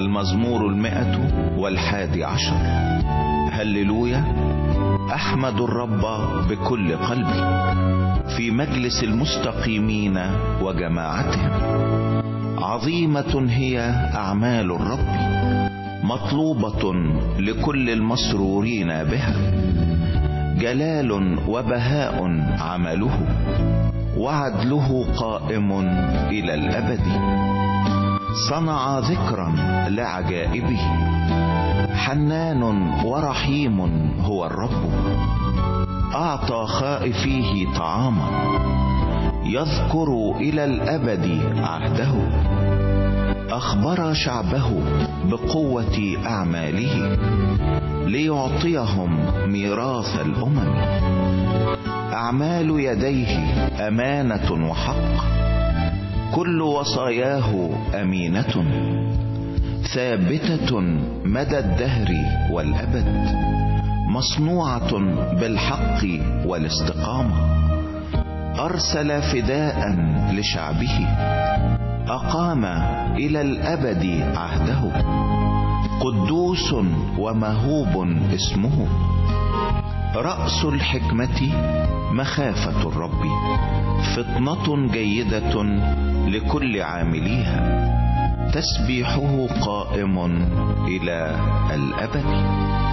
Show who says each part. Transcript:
Speaker 1: المزمور 111. هللويا. أحمد الرب بكل قلبي في مجلس المستقيمين وجماعتهم. عظيمة هي أعمال الرب، مطلوبة لكل المسرورين بها. جلال وبهاء عمله، وعدله قائم إلى الأبد. صنع ذكرا لعجائبه، حنان ورحيم هو الرب. أعطى خائفيه طعاما، يذكر إلى الأبد عهده. أخبر شعبه بقوة أعماله، ليعطيهم ميراث الأمم. أعمال يديه أمانة وحق، كل وصاياه أمينة، ثابتة مدى الدهر والأبد، مصنوعة بالحق والاستقامة. أرسل فداء لشعبه، أقام إلى الأبد عهده. قدوس ومهوب اسمه، رأس الحكمة مخافة الرب، فطنة جيدة لكل عامليها. تسبيحه قائم إلى الأبد.